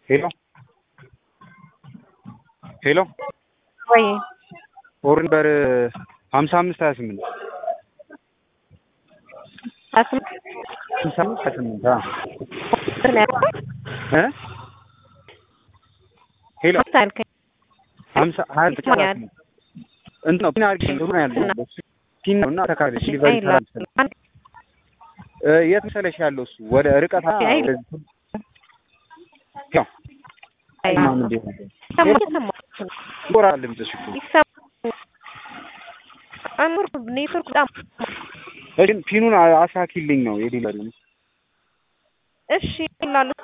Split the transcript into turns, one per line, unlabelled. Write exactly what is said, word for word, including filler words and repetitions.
ሄሎ ሄሎ
ወይ
ኦርደር ሀምሳ አምስት ሀያ ስምንት
አስም
ሀምሳ አምስት ሀያ ስምንት አ እ ሄሎ ሀምሳ ሀያ ተጫራች እንት ነው ፒን አድርገን ሩና ያለው ፒን ነውና ተካለ ዲሊቨሪ ታላል እ የት መሰለሽ ያለው እሱ ወደ ርቀት ወደዚህ ያው አይማን እንዴ
ሰማሁ
ጎራል ልምጥሽ
አንሙር ኔትወርክ በጣም
እሺ ፒኑን አሳኪልኝ ነው የዲሊቨሪ
እሺ ይላል